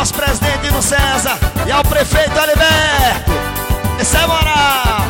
nosso presidente Dino César e ao prefeito Aliberto. Esse é moral.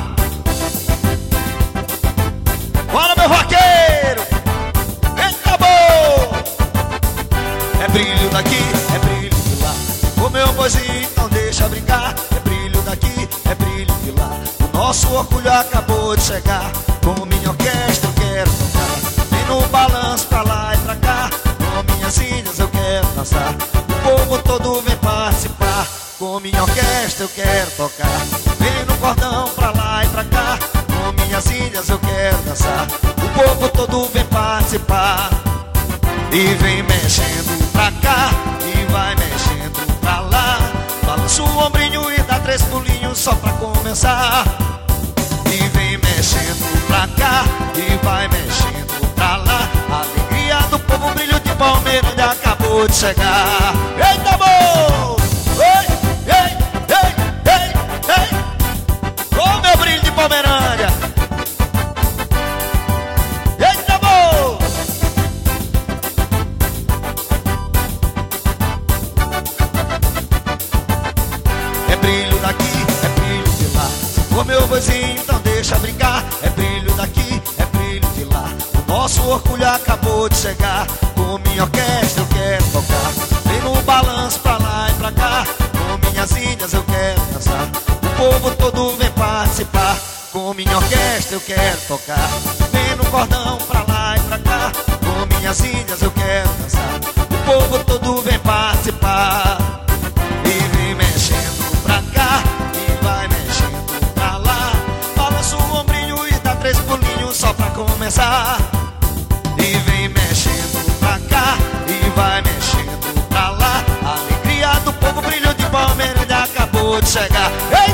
Bora, meu vaqueiro. Eita, boa. É brilho daqui, é brilho de lá. O meu boizinho não deixa brincar. É brilho daqui, é brilho de lá. O nosso orgulho acabou de chegar. Com minha orquestra eu quero tocar. Vem no balanço pra lá e pra cá. Com minhas ilhas eu quero dançar. O povo todo vem participar. Com minha orquestra eu quero tocar. Vem no cordão pra lá e pra cá. Com minhas ilhas eu quero dançar. O povo todo vem participar. E vem mexendo pra cá e vai mexendo pra lá. Balança o ombrinho e dá 3 pulinhos só pra começar. E vem mexendo pra cá e vai mexendo pra lá. A alegria do povo, brilho de Palmeirândia acabou de chegar. Eita, amor! Ei, ei, ei, ei, ei! Ô, meu brilho de Palmeirândia! Eita, amor! É brilho daqui, é brilho de lá. Ô, meu vozinho, então deixa brincar. É brilho daqui, é brilho de lá. O nosso orgulho acabou de chegar. Com minha orquestra eu quero tocar. Vem no balanço pra lá e pra cá. Com minhas ilhas eu quero dançar. O povo todo vem participar. Com minha orquestra eu quero tocar. Vem no cordão pra lá e pra cá. Com minhas ilhas eu quero dançar. O povo todo vem participar. E vem mexendo pra cá e vai mexendo pra lá. Balança o ombrinho e dá 3 pulinhos só pra começar. E vem mexendo pra cá e vai mexendo pra lá. A alegria do povo, brilho de Palmeirândia acabou de chegar.